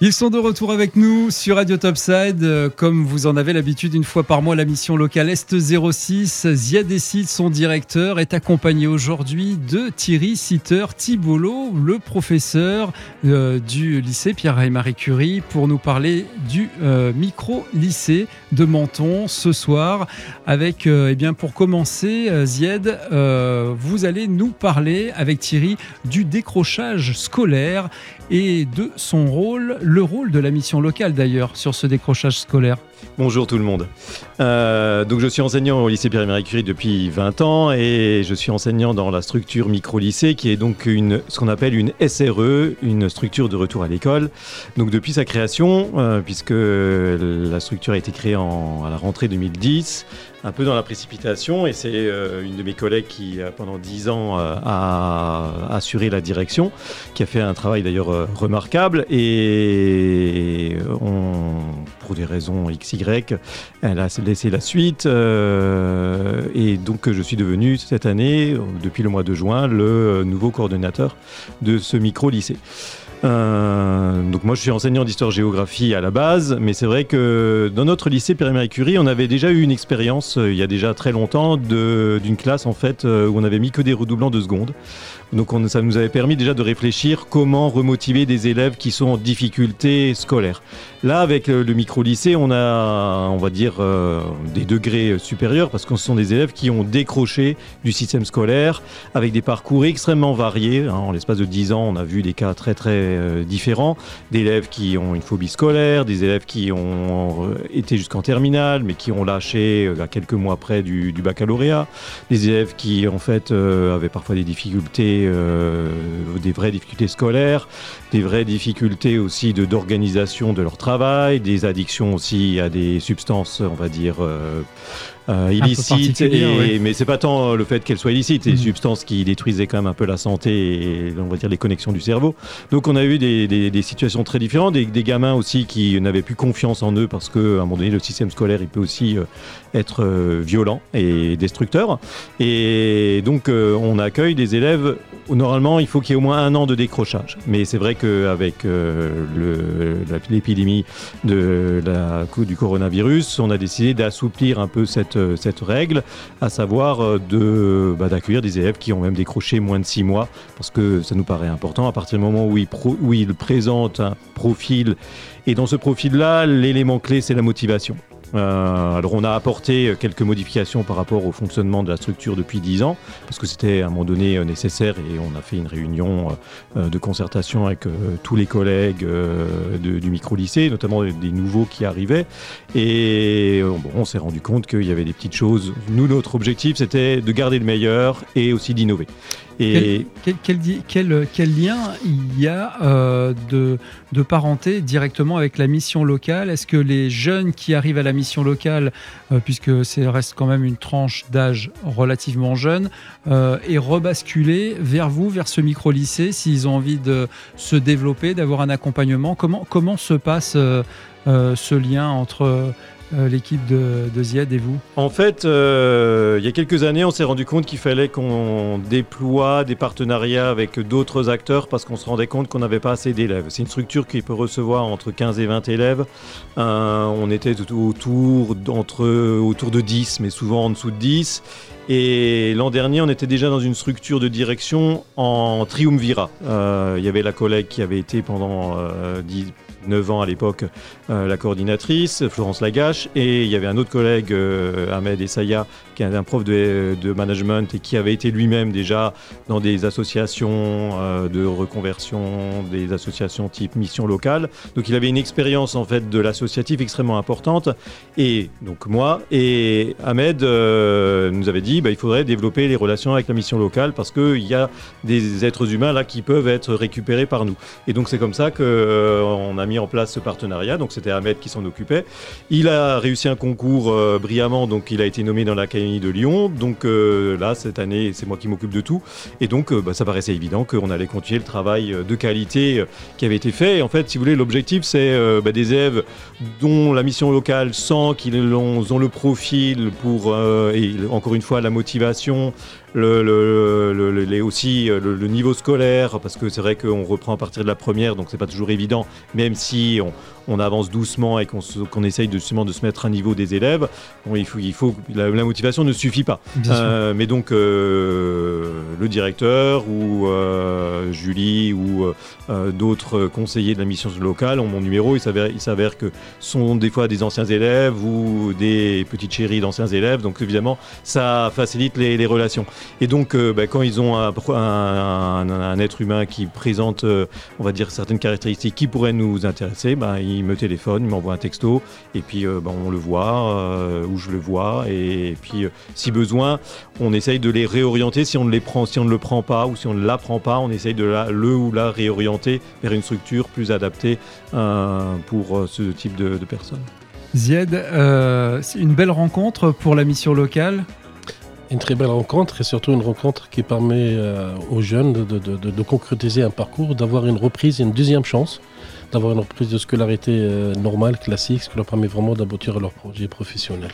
Ils sont de retour avec nous sur Radio Topside. Comme vous en avez l'habitude, une fois par mois, la mission locale Est 06. Ziad Essid, son directeur, est accompagné aujourd'hui de Thierry Sitter-Thibolo, le professeur du lycée Pierre et Marie Curie, pour nous parler du micro-lycée de Menton ce soir. Avec, pour commencer, Ziad, vous allez nous parler avec Thierry du décrochage scolaire et de son rôle, le rôle de la mission locale d'ailleurs sur ce décrochage scolaire. Bonjour tout le monde. Donc je suis enseignant au lycée Pierre et Marie Curie depuis 20 ans et je suis enseignant dans la structure micro-lycée qui est donc ce qu'on appelle une SRE, une structure de retour à l'école. Donc depuis sa création, puisque la structure a été créée à la rentrée 2010, un peu dans la précipitation, et c'est une de mes collègues qui pendant 10 ans a assuré la direction, qui a fait un travail d'ailleurs remarquable, et pour des raisons XY, elle a laissé la suite, et donc je suis devenu cette année, depuis le mois de juin, le nouveau coordonnateur de ce micro-lycée. Donc moi je suis enseignant d'histoire-géographie à la base, mais c'est vrai que dans notre lycée Pierre et Marie Curie, on avait déjà eu une expérience il y a déjà très longtemps d'une classe en fait où on avait mis que des redoublants de seconde. Donc ça nous avait permis déjà de réfléchir comment remotiver des élèves qui sont en difficulté scolaire. Là avec le micro-lycée, on a, on va dire, des degrés supérieurs parce que ce sont des élèves qui ont décroché du système scolaire avec des parcours extrêmement variés. En l'espace de 10 ans, on a vu des cas très différents, d'élèves qui ont une phobie scolaire, des élèves qui ont été jusqu'en terminale mais qui ont lâché à quelques mois près du baccalauréat, des élèves qui en fait avaient parfois des difficultés, des vraies difficultés scolaires, des vraies difficultés aussi d'organisation de leur travail, des addictions aussi à des substances, on va dire, illicites, oui. Mais c'est pas tant le fait qu'elles soient illicites, c'est des substances qui détruisaient quand même un peu la santé et on va dire les connexions du cerveau. Donc on a eu des situations très différentes, des gamins aussi qui n'avaient plus confiance en eux parce qu'à un moment donné le système scolaire il peut aussi être violent et destructeur, et donc on accueille des élèves. Normalement il faut qu'il y ait au moins 1 an de décrochage, mais c'est vrai qu'avec l'épidémie du coronavirus, on a décidé d'assouplir un peu cette règle, à savoir d'accueillir des élèves qui ont même décroché moins de 6 mois, parce que ça nous paraît important à partir du moment où ils présentent un profil, et dans ce profil-là, l'élément clé c'est la motivation. Alors on a apporté quelques modifications par rapport au fonctionnement de la structure depuis 10 ans, parce que c'était à un moment donné nécessaire, et on a fait une réunion de concertation avec tous les collègues du micro-lycée, notamment des nouveaux qui arrivaient, et on s'est rendu compte qu'il y avait des petites choses. Nous, notre objectif c'était de garder le meilleur et aussi d'innover. Et quel lien il y a de parenté directement avec la mission locale ? Est-ce que les jeunes qui arrivent à la mission locale, puisque ça reste quand même une tranche d'âge relativement jeune, est rebasculé vers vous, vers ce micro-lycée, s'ils ont envie de se développer, d'avoir un accompagnement ? Comment se passe ce lien entre l'équipe de Ziad et vous ? En fait, il y a quelques années, on s'est rendu compte qu'il fallait qu'on déploie des partenariats avec d'autres acteurs parce qu'on se rendait compte qu'on n'avait pas assez d'élèves. C'est une structure qui peut recevoir entre 15 et 20 élèves. On était autour de 10, mais souvent en dessous de 10. Et l'an dernier, on était déjà dans une structure de direction en triumvirat. Il y avait la collègue qui avait été pendant 9 ans à l'époque la coordinatrice, Florence Lagache, et il y avait un autre collègue, Ahmed Essaya, qui est un prof de management et qui avait été lui-même déjà dans des associations de reconversion, des associations type mission locale. Donc il avait une expérience en fait de l'associatif extrêmement importante. Et donc moi et Ahmed nous avait dit il faudrait développer les relations avec la mission locale parce qu'il y a des êtres humains là qui peuvent être récupérés par nous. Et donc c'est comme ça qu'on a mis en place ce partenariat. Donc c'était Ahmed qui s'en occupait. Il a réussi un concours brillamment, donc il a été nommé dans l'Académie de Lyon. Donc là, cette année, c'est moi qui m'occupe de tout. Et donc ça paraissait évident qu'on allait continuer le travail de qualité qui avait été fait. Et en fait, si vous voulez, l'objectif, c'est des élèves dont la mission locale sent qu'ils ont le profil pour, et encore une fois, la motivation, aussi le niveau scolaire, parce que c'est vrai qu'on reprend à partir de la première, donc c'est pas toujours évident, même si on avance doucement et qu'on essaye justement de se mettre à niveau des élèves. Bon, la motivation ne suffit pas. Mais donc le directeur ou Julie ou d'autres conseillers de la mission locale ont mon numéro. Il s'avère que ce sont des fois des anciens élèves ou des petites chéries d'anciens élèves. Donc évidemment, ça facilite les relations. Et donc quand ils ont un être humain qui présente, on va dire, certaines caractéristiques qui pourraient nous intéresser, il me téléphone, il m'envoie un texto et puis on le voit ou je le vois et puis si besoin on essaye de les réorienter si on ne le prend pas ou si on ne l'apprend pas, on essaye de la réorienter vers une structure plus adaptée pour ce type de personnes. Zied, c'est une belle rencontre pour la mission locale. Une très belle rencontre et surtout une rencontre qui permet aux jeunes de concrétiser un parcours, d'avoir une reprise et une deuxième chance, d'avoir une reprise de scolarité normale, classique, ce qui leur permet vraiment d'aboutir à leur projet professionnel.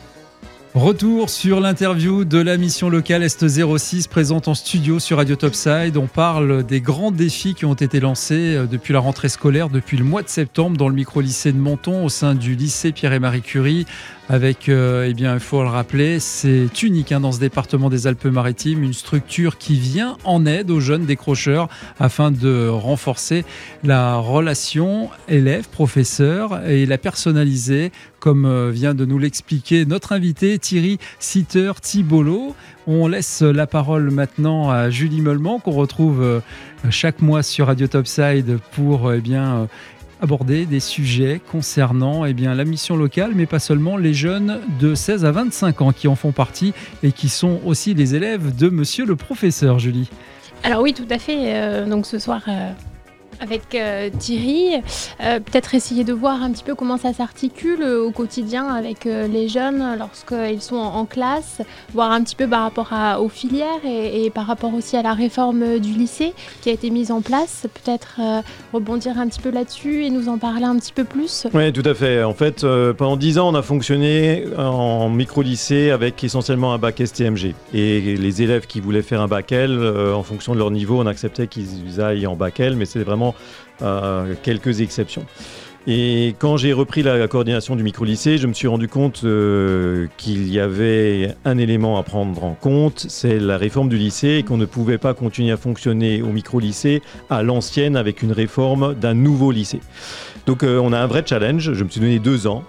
Retour sur l'interview de la mission locale Est 06 présente en studio sur Radio Topside. On parle des grands défis qui ont été lancés depuis la rentrée scolaire, depuis le mois de septembre dans le micro-lycée de Menton au sein du lycée Pierre et Marie Curie. Avec, il faut le rappeler, c'est unique dans ce département des Alpes-Maritimes, une structure qui vient en aide aux jeunes décrocheurs afin de renforcer la relation élève-professeur et la personnaliser, comme vient de nous l'expliquer notre invité Thierry Sitter-Thibolo. On laisse la parole maintenant à Julie Meulement, qu'on retrouve chaque mois sur Radio Topside pour aborder des sujets concernant la mission locale, mais pas seulement, les jeunes de 16 à 25 ans qui en font partie et qui sont aussi les élèves de Monsieur le Professeur, Julie. Alors oui, tout à fait. Donc ce soir, avec Thierry, peut-être essayer de voir un petit peu comment ça s'articule au quotidien avec les jeunes lorsqu'ils sont en classe, voir un petit peu par rapport aux filières et par rapport aussi à la réforme du lycée qui a été mise en place, peut-être rebondir un petit peu là-dessus et nous en parler un petit peu plus. Oui, tout à fait. En fait, pendant 10 ans, on a fonctionné en micro-lycée avec essentiellement un bac STMG. Et les élèves qui voulaient faire un bac L, en fonction de leur niveau, on acceptait qu'ils aillent en bac L, mais c'était vraiment quelques exceptions. Et quand j'ai repris la coordination du micro-lycée, je me suis rendu compte qu'il y avait un élément à prendre en compte, c'est la réforme du lycée et qu'on ne pouvait pas continuer à fonctionner au micro-lycée à l'ancienne avec une réforme d'un nouveau lycée. Donc on a un vrai challenge, je me suis donné 2 ans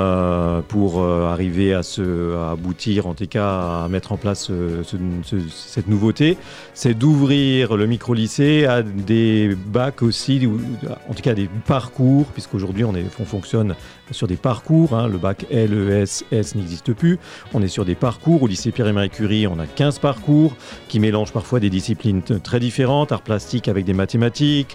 pour arriver à aboutir, en tout cas à mettre en place cette nouveauté, c'est d'ouvrir le micro-lycée à des bacs aussi, en tout cas des parcours, puisqu'aujourd'hui on fonctionne sur des parcours, le bac L, E, S n'existe plus, on est sur des parcours, au lycée Pierre et Marie Curie on a 15 parcours qui mélangent parfois des disciplines très différentes, art plastique avec des mathématiques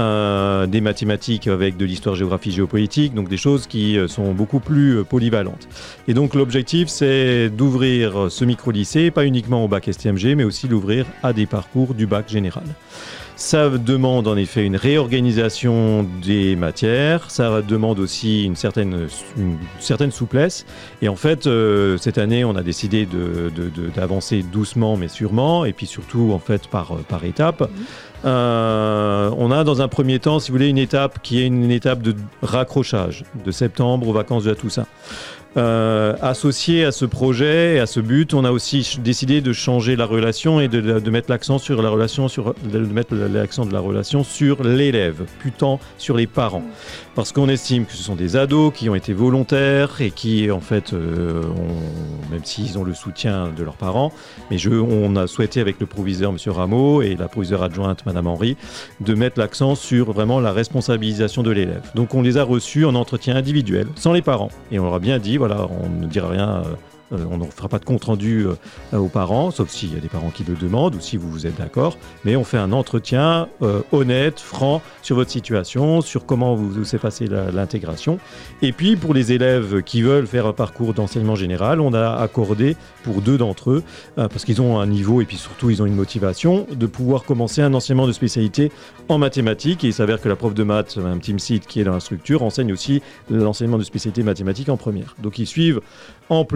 avec de l'histoire, géographie, géopolitique, donc des choses qui sont beaucoup plus polyvalentes. Et donc l'objectif c'est d'ouvrir ce micro-lycée, pas uniquement au bac STMG, mais aussi l'ouvrir à des parcours du bac général. Ça demande en effet une réorganisation des matières, ça demande aussi une certaine souplesse. Et en fait, cette année, on a décidé d'avancer doucement mais sûrement, et puis surtout en fait par étapes. On a dans un premier temps, si vous voulez, une étape qui est une étape de raccrochage de septembre aux vacances de la Toussaint. Associé à ce projet et à ce but, on a aussi décidé de changer la relation et de mettre l'accent sur la relation, l'accent de la relation sur l'élève, plus tant sur les parents. Parce qu'on estime que ce sont des ados qui ont été volontaires et qui, en fait, même s'ils ont le soutien de leurs parents, mais on a souhaité avec le proviseur M. Rameau et la proviseure adjointe Mme Henry de mettre l'accent sur vraiment la responsabilisation de l'élève. Donc on les a reçus en entretien individuel, sans les parents. Et on leur a bien dit, voilà, on ne dira rien, on ne fera pas de compte-rendu aux parents, sauf s'il y a des parents qui le demandent ou si vous êtes d'accord, mais on fait un entretien honnête, franc sur votre situation, sur comment vous s'est passé l'intégration. Et puis pour les élèves qui veulent faire un parcours d'enseignement général, on a accordé pour 2 d'entre eux, parce qu'ils ont un niveau et puis surtout ils ont une motivation, de pouvoir commencer un enseignement de spécialité en mathématiques. Et il s'avère que la prof de maths, Mme Timsit, qui est dans la structure, enseigne aussi l'enseignement de spécialité mathématiques en première. Donc ils suivent en plus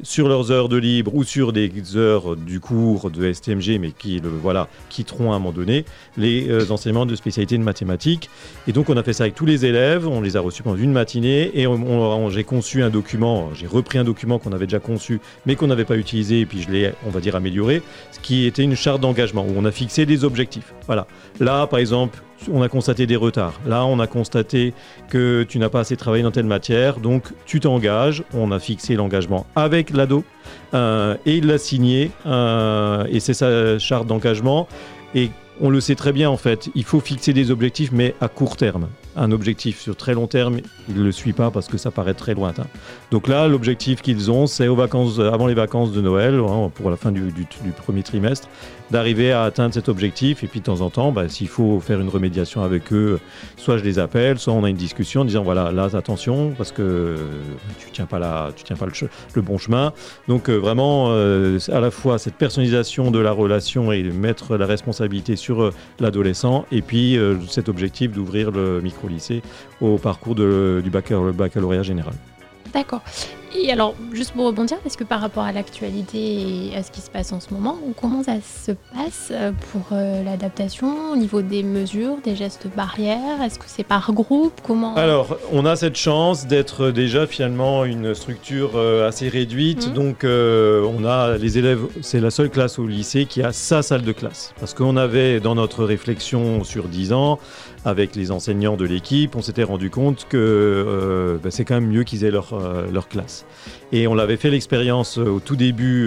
sur leurs heures de libre ou sur des heures du cours de STMG, mais qui quitteront à un moment donné les enseignements de spécialité de mathématiques. Et donc on a fait ça avec tous les élèves, on les a reçus pendant une matinée et j'ai conçu un document, j'ai repris un document qu'on avait déjà conçu mais qu'on n'avait pas utilisé et puis je l'ai, on va dire, amélioré, ce qui était une charte d'engagement où on a fixé des objectifs. Voilà. Là, par exemple, on a constaté des retards. Là, on a constaté que tu n'as pas assez travaillé dans telle matière, donc tu t'engages. On a fixé l'engagement avec l'ado et il l'a signé et c'est sa charte d'engagement. Et on le sait très bien en fait, il faut fixer des objectifs mais à court terme. Un objectif sur très long terme, il ne le suit pas parce que ça paraît très lointain. Donc là, l'objectif qu'ils ont, c'est avant les vacances de Noël, pour la fin du premier trimestre, d'arriver à atteindre cet objectif. Et puis de temps en temps, s'il faut faire une remédiation avec eux, soit je les appelle, soit on a une discussion en disant voilà, là attention parce que tu tiens pas le bon chemin. Donc vraiment, à la fois cette personnalisation de la relation et mettre la responsabilité sur l'adolescent, et puis cet objectif d'ouvrir le micro-lycée au parcours du baccalauréat général. D'accord. Et alors, juste pour rebondir, parce que par rapport à l'actualité et à ce qui se passe en ce moment, comment ça se passe pour l'adaptation au niveau des mesures, des gestes barrières? Est-ce que c'est par groupe? Comment... Alors, on a cette chance d'être déjà finalement une structure assez réduite. Donc, on a les élèves, c'est la seule classe au lycée qui a sa salle de classe. Parce qu'on avait, dans notre réflexion sur 10 ans, avec les enseignants de l'équipe, on s'était rendu compte que c'est quand même mieux qu'ils aient leur classe. Et on l'avait fait l'expérience au tout début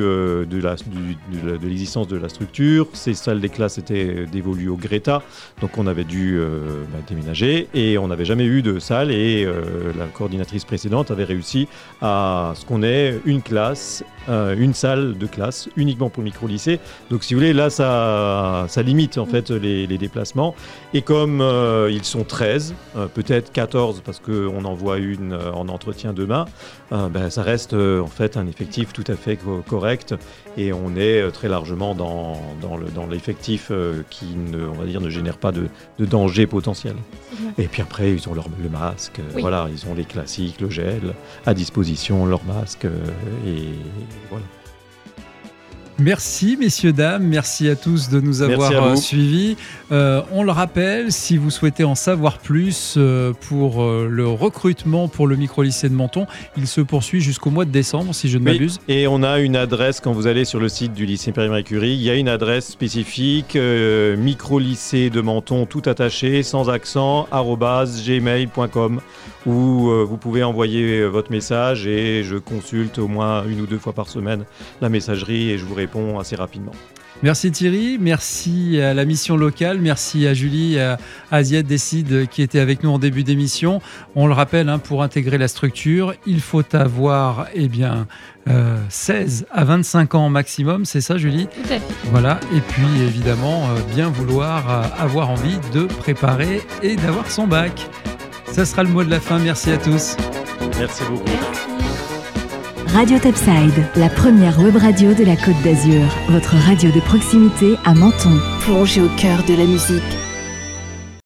de l'existence de la structure. Ces salles des classes étaient dévolues au Greta, donc on avait dû déménager et on n'avait jamais eu de salle. Et la coordinatrice précédente avait réussi à ce qu'on ait une classe, une salle de classe uniquement pour le micro-lycée. Donc si vous voulez, là ça limite en fait les déplacements. Et comme ils sont 13, peut-être 14 parce qu'on envoie une en entretien demain, ça reste en fait un effectif tout à fait correct et on est très largement dans l'effectif qui ne génère pas de danger potentiel. Et puis après ils ont le masque, voilà, ils ont les classiques, le gel à disposition, leur masque et voilà. Merci messieurs, dames, merci à tous de nous avoir suivis. On le rappelle, si vous souhaitez en savoir plus pour le recrutement pour le micro-lycée de Menton, il se poursuit jusqu'au mois de décembre si je ne m'abuse. Et on a une adresse, quand vous allez sur le site du lycée Pierre-Marie Curie, il y a une adresse spécifique, micro-lycée de Menton, tout attaché, sans accent, @gmail.com, où vous pouvez envoyer votre message et je consulte au moins 1 ou 2 fois par semaine la messagerie et je vous réponds assez rapidement. Merci Thierry, merci à la mission locale, merci à Julie, à Ziad Décide qui était avec nous en début d'émission. On le rappelle, pour intégrer la structure, il faut avoir 16 à 25 ans maximum, c'est ça Julie ? Tout à fait. Voilà, et puis évidemment, bien vouloir avoir envie de préparer et d'avoir son bac. Ça sera le mot de la fin, merci à tous. Merci beaucoup. Radio Topside, la première web radio de la Côte d'Azur. Votre radio de proximité à Menton. Plongez au cœur de la musique.